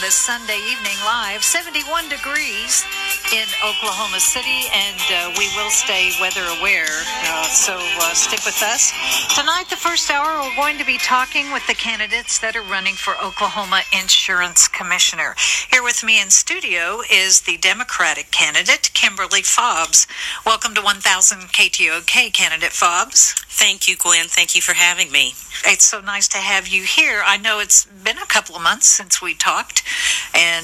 this Sunday evening live. 71 degrees in Oklahoma City, and we will stay weather aware, so stick with us. Tonight, the first hour, we're going to be talking with the candidates that are running for Oklahoma Insurance Commissioner. Here with me in studio is the Democratic candidate, Kimberly Fobbs. Welcome to 1000 KTOK, candidate Fobbs. Thank you, Gwen. Thank you for having me. It's so nice to have you here. I know it's been a couple of months since we talked, and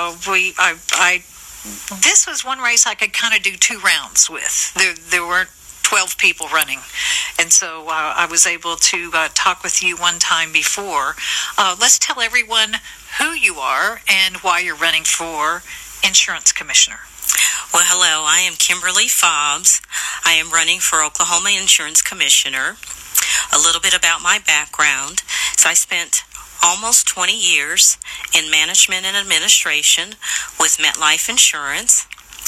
this was one race I could kind of do two rounds with. There weren't 12 people running, and so I was able to talk with you one time before. Let's tell everyone who you are and why you're running for Insurance Commissioner. Well, hello. I am Kimberly Fobbs. I am running for Oklahoma Insurance Commissioner. A little bit about my background. So I spent almost 20 years in management and administration with MetLife Insurance.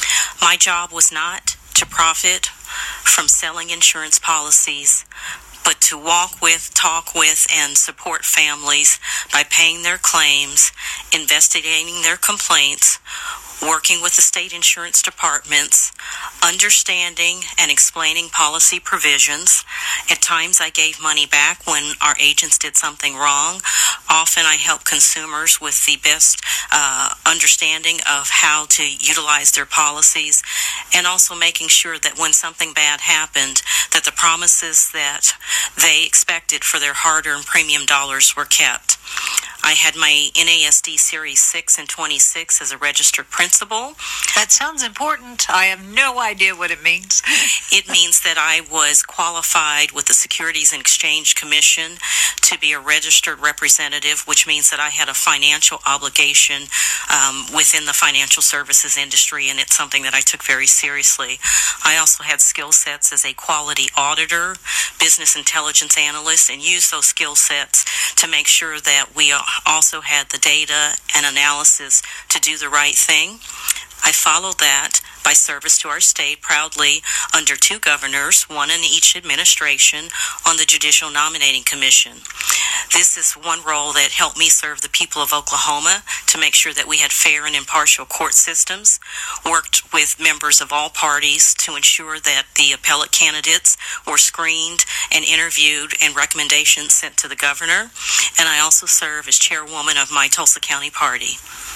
My job was not to profit from selling insurance policies, but to walk with, talk with, and support families by paying their claims, investigating their complaints, working with the state insurance departments, understanding and explaining policy provisions. At times I gave money back when our agents did something wrong. Often I help consumers with the best understanding of how to utilize their policies, and also making sure that when something bad happened, that the promises that they expected for their hard-earned premium dollars were kept. I had my NASD Series 6 and 26 as a registered principal. That sounds important. I have no idea what it means. It means that I was qualified with the Securities and Exchange Commission to be a registered representative, which means that I had a financial obligation within the financial services industry, and it's something that I took very seriously. I also had skill sets as a quality auditor, business intelligence analyst, and used those skill sets to make sure that we also had the data and analysis to do the right thing. I followed that by service to our state proudly under two governors, one in each administration, on the Judicial Nominating Commission. This is one role that helped me serve the people of Oklahoma to make sure that we had fair and impartial court systems, worked with members of all parties to ensure that the appellate candidates were screened and interviewed and recommendations sent to the governor, and I also serve as chairwoman of my Tulsa County party.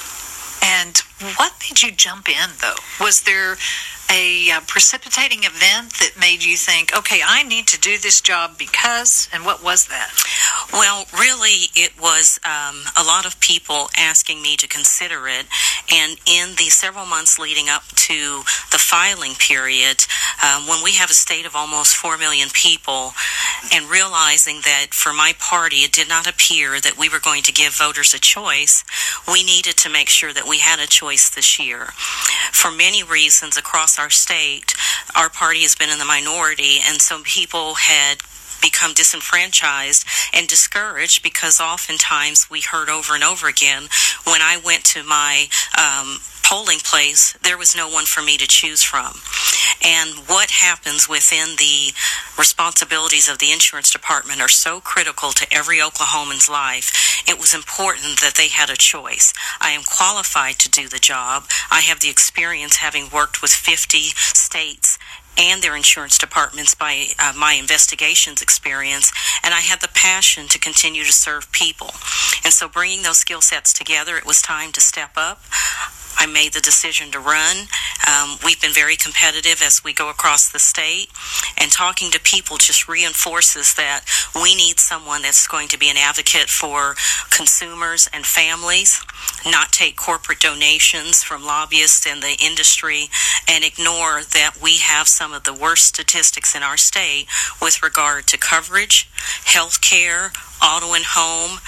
And what made you jump in, though? Was there a precipitating event that made you think, okay, I need to do this job because, and what was that? Well, really, it was a lot of people asking me to consider it, and in the several months leading up to the filing period, when we have a state of almost 4 million people, and realizing that for my party, it did not appear that we were going to give voters a choice, we needed to make sure that we had a choice this year. For many reasons across our state, our party has been in the minority, and some people had become disenfranchised and discouraged because oftentimes we heard over and over again when I went to my polling place, there was no one for me to choose from. And what happens within the responsibilities of the insurance department are so critical to every Oklahoman's life. It was important that they had a choice. I am qualified to do the job. I have the experience having worked with 50 states and their insurance departments by my investigations experience, and I had the passion to continue to serve people. And so bringing those skill sets together, it was time to step up. I made the decision to run. We've been very competitive as we go across the state, and talking to people just reinforces that we need someone that's going to be an advocate for consumers and families, not take corporate donations from lobbyists in the industry, and ignore that we have some of the worst statistics in our state with regard to coverage, health care, auto and home,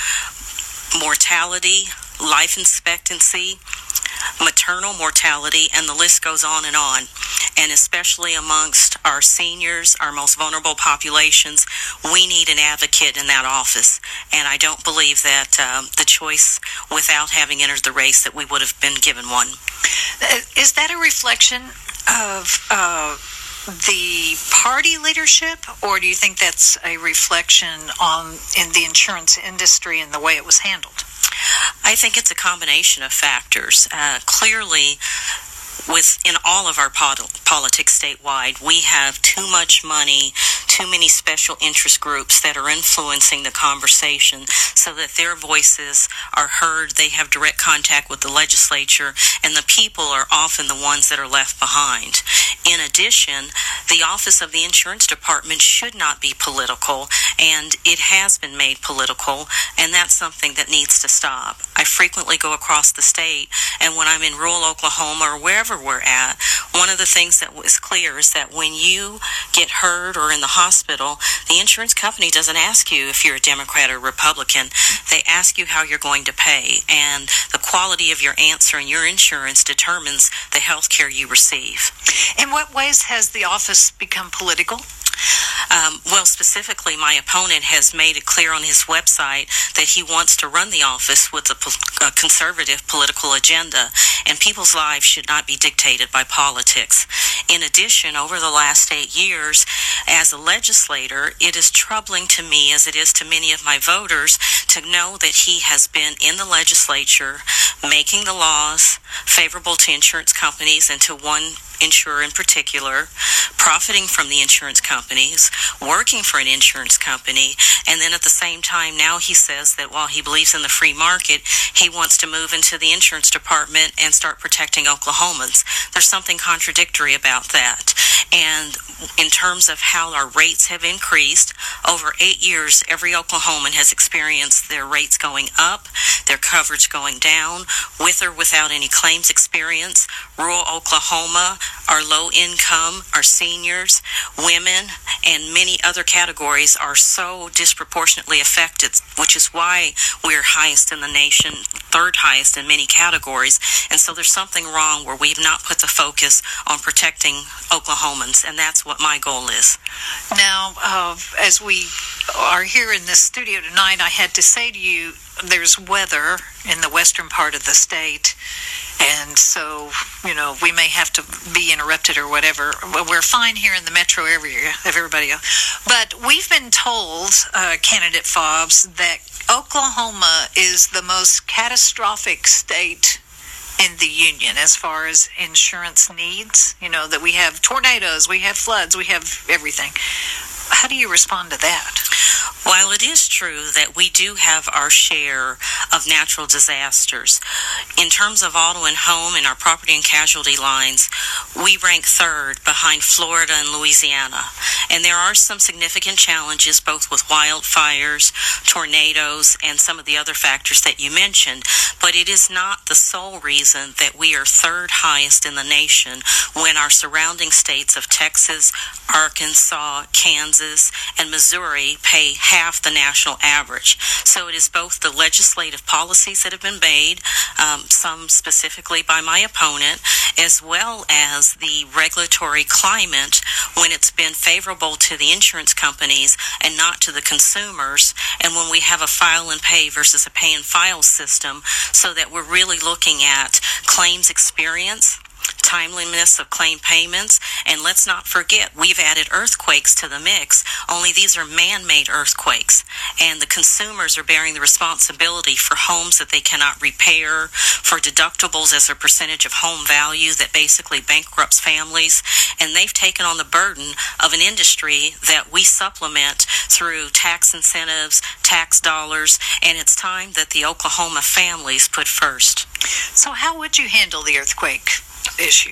mortality, life expectancy, maternal mortality, and the list goes on. And especially amongst our seniors, our most vulnerable populations, we need an advocate in that office. And I don't believe that the choice without having entered the race that we would have been given one. Is that a reflection of the party leadership, or do you think that's a reflection in the insurance industry and the way it was handled? I think it's a combination of factors. Clearly, within all of our politics statewide, we have too much money, too many special interest groups that are influencing the conversation so that their voices are heard. They have direct contact with the legislature, and the people are often the ones that are left behind. In addition, the Office of the Insurance Department should not be political, and it has been made political, and that's something that needs to stop. I frequently go across the state, and when I'm in rural Oklahoma or wherever we're at, one of the things that is clear is that when you get hurt or in the hospital, the insurance company doesn't ask you if you're a Democrat or Republican. They ask you how you're going to pay, and the quality of your answer and your insurance determines the health care you receive. In what ways has the office become political? Well, specifically, my opponent has made it clear on his website that he wants to run the office with a conservative political agenda, and people's lives should not be dictated by politics. In addition, over the last 8 years, as a legislator, it is troubling to me, as it is to many of my voters, to know that he has been in the legislature making the laws favorable to insurance companies and to one insurer in particular, profiting from the insurance companies, working for an insurance company, and then at the same time now he says that while he believes in the free market, he wants to move into the insurance department and start protecting Oklahomans. There's something contradictory about that. And in terms of how our rates have increased, over 8 years, every Oklahoman has experienced their rates going up, their coverage going down, with or without any claims experience. Rural Oklahoma, our low income, our seniors, women, and many other categories are so disproportionately affected, which is why we're highest in the nation, third highest in many categories. And so there's something wrong where we've not put the focus on protecting Oklahomans, and that's what my goal is. Now, as we are here in this studio tonight, I had to say to you, there's weather in the western part of the state, and so, we may have to be interrupted or whatever. We're fine here in the metro area of everybody else. But we've been told, Candidate Fobbs, that Oklahoma is the most catastrophic state in the union as far as insurance needs. That we have tornadoes, we have floods, we have everything. How do you respond to that? While it is true that we do have our share of natural disasters, in terms of auto and home and our property and casualty lines, we rank third behind Florida and Louisiana. And there are some significant challenges both with wildfires, tornadoes, and some of the other factors that you mentioned. But it is not the sole reason that we are third highest in the nation when our surrounding states of Texas, Arkansas, Kansas, and Missouri pay half the national average. So it is both the legislative policies that have been made, some specifically by my opponent, as well as the regulatory climate when it's been favorable to the insurance companies and not to the consumers, and when we have a file and pay versus a pay and file system, so that we're really looking at claims experience, timeliness of claim payments, and let's not forget we've added earthquakes to the mix, only these are man-made earthquakes, and the consumers are bearing the responsibility for homes that they cannot repair, for deductibles as a percentage of home value that basically bankrupts families, and they've taken on the burden of an industry that we supplement through tax incentives, tax dollars, and it's time that the Oklahoma families put first. So how would you handle the earthquake issue?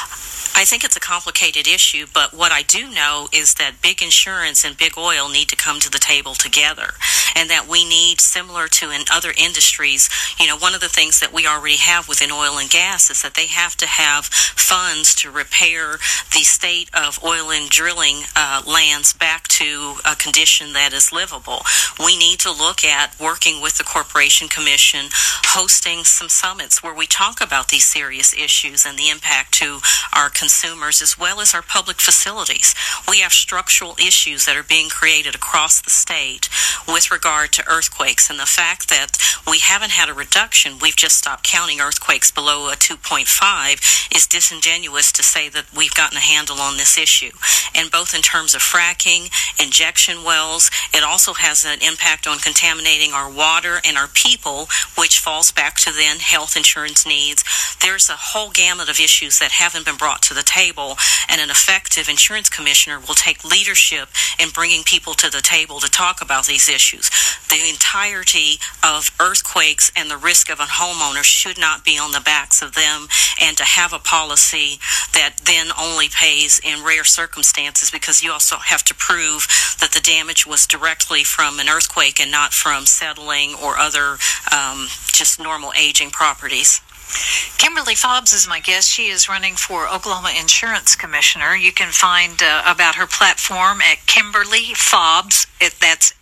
I think it's a complicated issue, but what I do know is that big insurance and big oil need to come to the table together, and that we need, similar to in other industries, one of the things that we already have within oil and gas is that they have to have funds to repair the state of oil and drilling lands back to a condition that is livable. We need to look at working with the Corporation Commission, hosting some summits where we talk about these serious issues and the impact to our consumers as well as our public facilities. We have structural issues that are being created across the state with regard to earthquakes, and the fact that we haven't had a reduction, we've just stopped counting earthquakes below a 2.5, is disingenuous to say that we've gotten a handle on this issue. And both in terms of fracking, injection wells, it also has an impact on contaminating our water and our people, which falls back to then health insurance needs. There's a whole gamut of issues that haven't been brought to the table, and an effective insurance commissioner will take leadership in bringing people to the table to talk about these issues. The entirety of earthquakes and the risk of a homeowner should not be on the backs of them, and to have a policy that then only pays in rare circumstances, because you also have to prove that the damage was directly from an earthquake and not from settling or other just normal aging properties. Kimberly Fobbs is my guest. She is running for Oklahoma Insurance Commissioner. You can find about her platform at Kimberly Fobbs. That's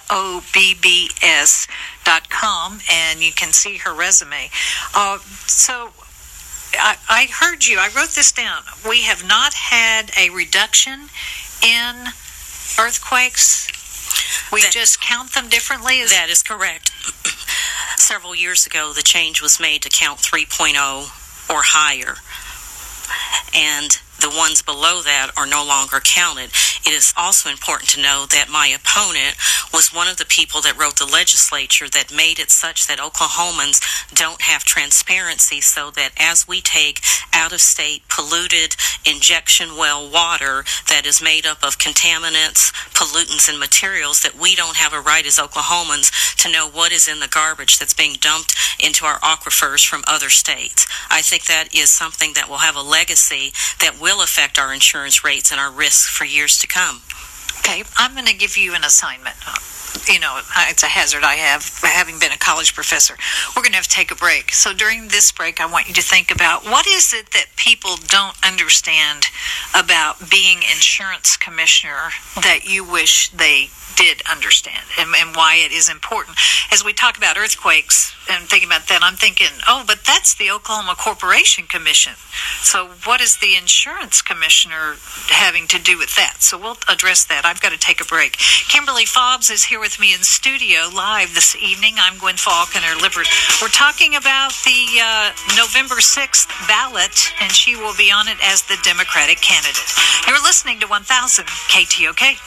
FOBBS.com, and you can see her resume. So I heard you. I wrote this down. We have not had a reduction in earthquakes. We just count them differently? That is correct. Several years ago, the change was made to count 3.0 or higher, and the ones below that are no longer counted. It is also important to know that my opponent was one of the people that wrote the legislature that made it such that Oklahomans don't have transparency, so that as we take out-of-state polluted injection well water that is made up of contaminants, pollutants, and materials, that we don't have a right as Oklahomans to know what is in the garbage that's being dumped into our aquifers from other states. I think that is something that will have a legacy that will affect our insurance rates and our risks for years to come. Okay, I'm going to give you an assignment. You know, it's a hazard I have, having been a college professor. We're going to have to take a break. So during this break, I want you to think about what is it that people don't understand about being insurance commissioner that you wish they did understand, and why it is important. As we talk about earthquakes and thinking about that, I'm thinking, but that's the Oklahoma Corporation Commission. So what is the insurance commissioner having to do with that? So we'll address that. I've got to take a break. Kimberly Fobbs is here with me in studio live this evening. I'm Gwen Faulconer Lippert. We're talking about the November 6th ballot, and she will be on it as the Democratic candidate. You're listening to 1000 KTOK.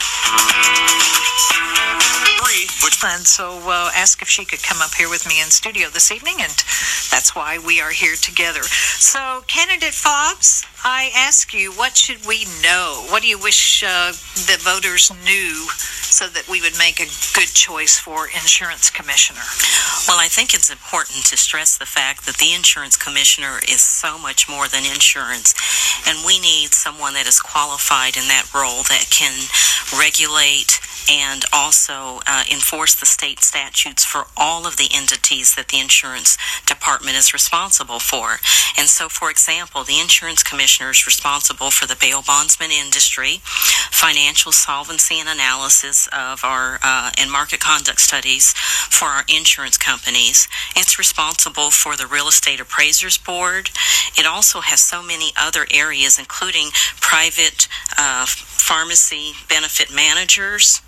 And so ask if she could come up here with me in studio this evening, and that's why we are here together. So, Candidate Fobbs, I ask you, what should we know? What do you wish the voters knew so that we would make a good choice for insurance commissioner? Well, I think it's important to stress the fact that the insurance commissioner is so much more than insurance, and we need someone that is qualified in that role that can regulate and also enforce the state statutes for all of the entities that the insurance department is responsible for. And so, for example, the insurance commissioner is responsible for the bail bondsman industry, financial solvency and analysis of our and market conduct studies for our insurance companies. It's responsible for the real estate appraisers board. It also has so many other areas, including private pharmacy benefit managers,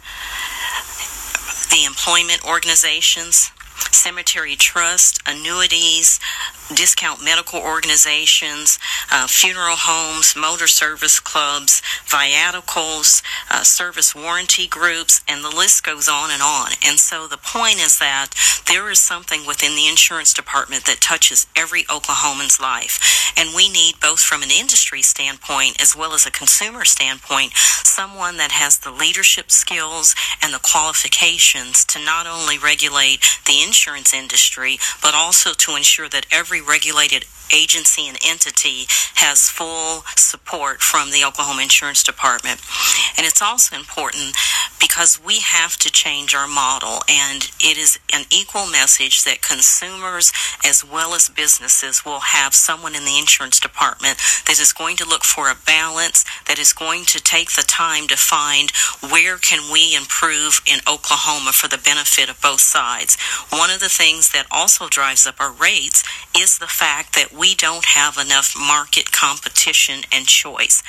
the employment organizations, cemetery trust, annuities, discount medical organizations, funeral homes, motor service clubs, viaticals, service warranty groups, and the list goes on and on. And so the point is that there is something within the insurance department that touches every Oklahoman's life. And we need, both from an industry standpoint as well as a consumer standpoint, someone that has the leadership skills and the qualifications to not only regulate the insurance industry, but also to ensure that every regulated agency and entity has full support from the Oklahoma Insurance Department. And it's also important because we have to change our model, and it is an equal message that consumers as well as businesses will have someone in the insurance department that is going to look for a balance, that is going to take the time to find where can we improve in Oklahoma for the benefit of both sides. one of the things that also drives up our rates is the fact that we don't have enough market competition and choice.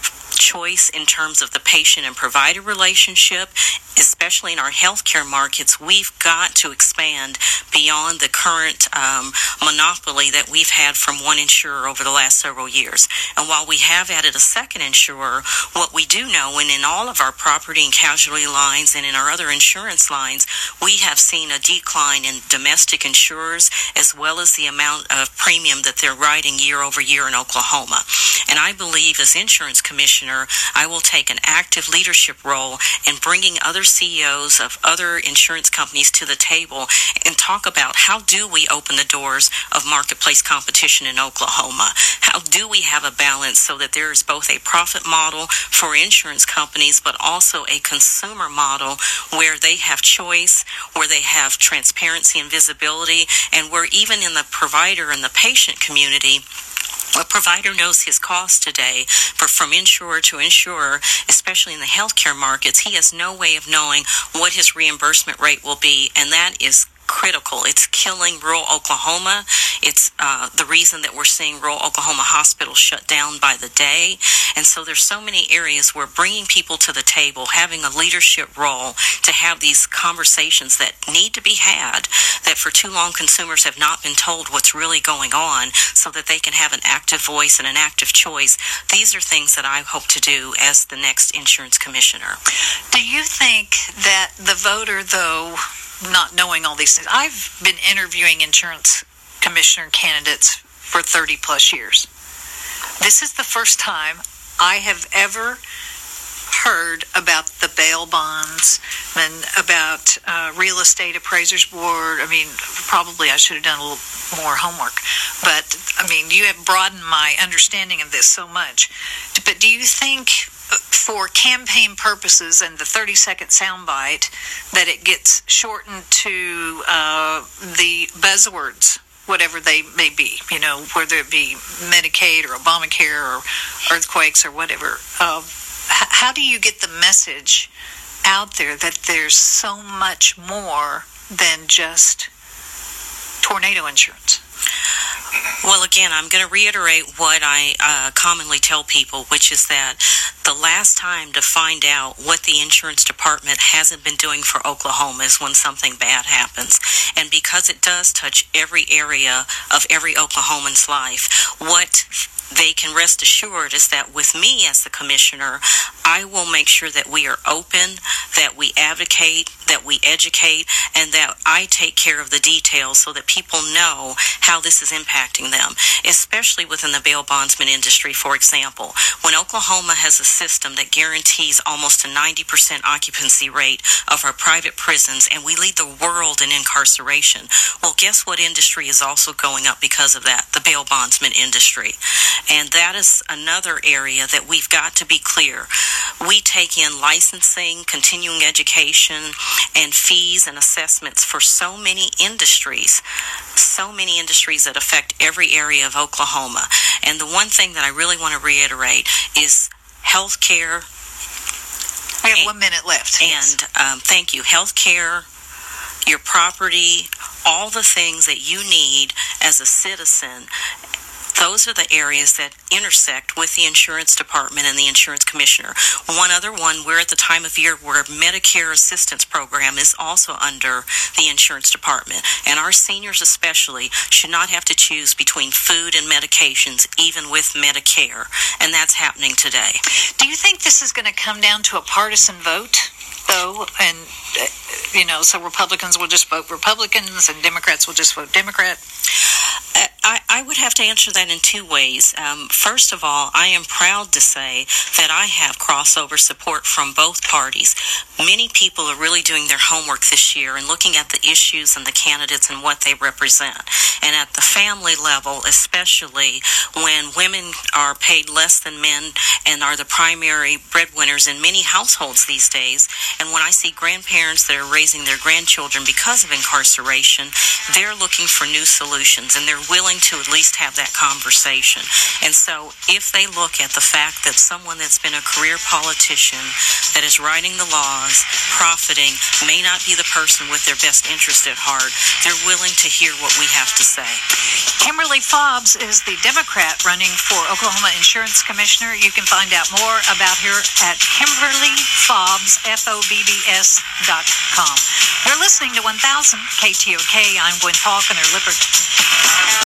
Choice in terms of the patient and provider relationship, especially in our healthcare markets. We've got to expand beyond the current monopoly that we've had from one insurer over the last several years. And while we have added a second insurer, what we do know, and in all of our property and casualty lines and in our other insurance lines, we have seen a decline in domestic insurers as well as the amount of premium that they're writing year over year in Oklahoma. And I believe as insurance commissioner, I will take an active leadership role in bringing other CEOs of other insurance companies to the table and talk about how do we open the doors of marketplace competition in Oklahoma? How do we have a balance so that there is both a profit model for insurance companies but also a consumer model where they have choice, where they have transparency and visibility, and where even in the provider and the patient community, a provider knows his costs today, but from insurer to insurer, especially in the healthcare markets, he has no way of knowing what his reimbursement rate will be, and that is critical. It's killing rural Oklahoma. It's the reason that we're seeing rural Oklahoma hospitals shut down by the day. And so there's so many areas where bringing people to the table, having a leadership role to have these conversations that need to be had, that for too long consumers have not been told what's really going on so that they can have an active voice and an active choice. These are things that I hope to do as the next insurance commissioner. Do you think that the voter, though, not knowing all these things, I've been interviewing insurance commissioner candidates for 30 plus years. This is the first time I have ever heard about the bail bonds and about real estate appraisers board. I mean, probably I should have done a little more homework, but I mean, you have broadened my understanding of this so much. But do you think for campaign purposes and the 30-second soundbite that it gets shortened to the buzzwords, whatever they may be, you know, whether it be Medicaid or Obamacare or earthquakes or whatever, how do you get the message out there that there's so much more than just tornado insurance? Well, again, I'm going to reiterate what I commonly tell people, which is that the last time to find out what the insurance department hasn't been doing for Oklahoma is when something bad happens. And because it does touch every area of every Oklahoman's life, what they can rest assured is that with me as the commissioner, I will make sure that we are open, that we advocate, that we educate, and that I take care of the details so that people know how this is impacting them, especially within the bail bondsman industry, for example. When Oklahoma has a system that guarantees almost a 90% occupancy rate of our private prisons, and we lead the world in incarceration, well, guess what industry is also going up because of that? The bail bondsman industry. And that is another area that we've got to be clear. We take in licensing, continuing education, and fees and assessments for so many industries that affect every area of Oklahoma. And the one thing that I really want to reiterate is health care. We have 1 minute left. And thank you. Health care, your property, all the things that you need as a citizen. Those are the areas that intersect with the insurance department and the insurance commissioner. One other one, we're at the time of year where Medicare assistance program is also under the insurance department. And our seniors especially should not have to choose between food and medications, even with Medicare. And that's happening today. Do you think this is going to come down to a partisan vote, though? And, so Republicans will just vote Republicans and Democrats will just vote Democrat? I would have to answer that in two ways. First of all, I am proud to say that I have crossover support from both parties. Many people are really doing their homework this year and looking at the issues and the candidates and what they represent. And at the family level, especially when women are paid less than men and are the primary breadwinners in many households these days, And when I see grandparents that are raising their grandchildren because of incarceration, they're looking for new solutions, and they're willing to at least have that conversation. And so if they look at the fact that someone that's been a career politician that is writing the laws, profiting, may not be the person with their best interest at heart, they're willing to hear what we have to say. Kimberly Fobbs is the Democrat running for Oklahoma Insurance Commissioner. You can find out more about her at KimberlyFobbs.com. You're listening to 1000 KTOK. I'm Gwen Falconer Lippert.